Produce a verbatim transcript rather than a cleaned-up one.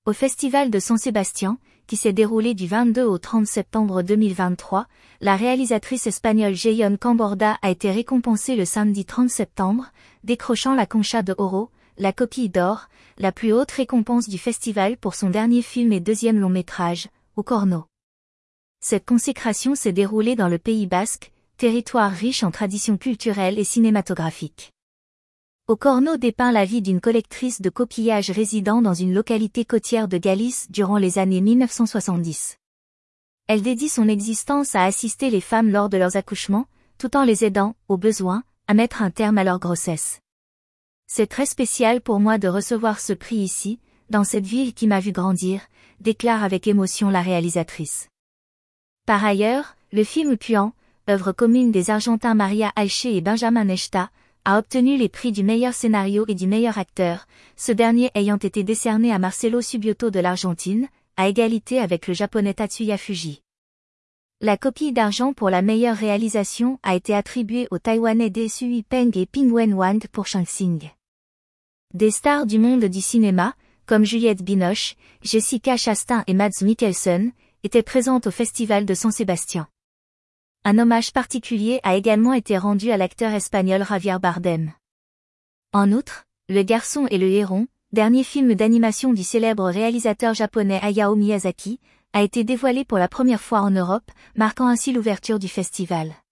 Au festival de San Sebastián, qui s'est déroulé du vingt-deux au trente septembre deux mille vingt-trois, la réalisatrice espagnole Jeyone Camborda a été récompensée le samedi trente septembre, décrochant la Concha de Oro, la coquille d'or, la plus haute récompense du festival pour son dernier film et deuxième long métrage, Oporno. Cette consécration s'est déroulée dans le Pays basque, territoire riche en traditions culturelles et cinématographiques. Oporno dépeint la vie d'une collectrice de coquillages résidant dans une localité côtière de Galice durant les années mille neuf cent soixante-dix. Elle dédie son existence à assister les femmes lors de leurs accouchements, tout en les aidant, au besoin, à mettre un terme à leur grossesse. C'est très spécial pour moi de recevoir ce prix ici, dans cette ville qui m'a vu grandir, déclare avec émotion la réalisatrice. Par ailleurs, le film Puant, œuvre commune des Argentins Maria Alché et Benjamin Nechta, a obtenu les prix du meilleur scénario et du meilleur acteur, ce dernier ayant été décerné à Marcelo Subioto de l'Argentine, à égalité avec le japonais Tatsuya Fuji. La coquille d'argent pour la meilleure réalisation a été attribuée aux Taïwanais Dai Sui Peng et Ping Wen Wang pour Shang Tsing. Des stars du monde du cinéma, comme Juliette Binoche, Jessica Chastain et Mads Mikkelsen, étaient présentes au festival de San Sebastián. Un hommage particulier a également été rendu à l'acteur espagnol Javier Bardem. En outre, Le Garçon et le Héron, dernier film d'animation du célèbre réalisateur japonais Hayao Miyazaki, a été dévoilé pour la première fois en Europe, marquant ainsi l'ouverture du festival.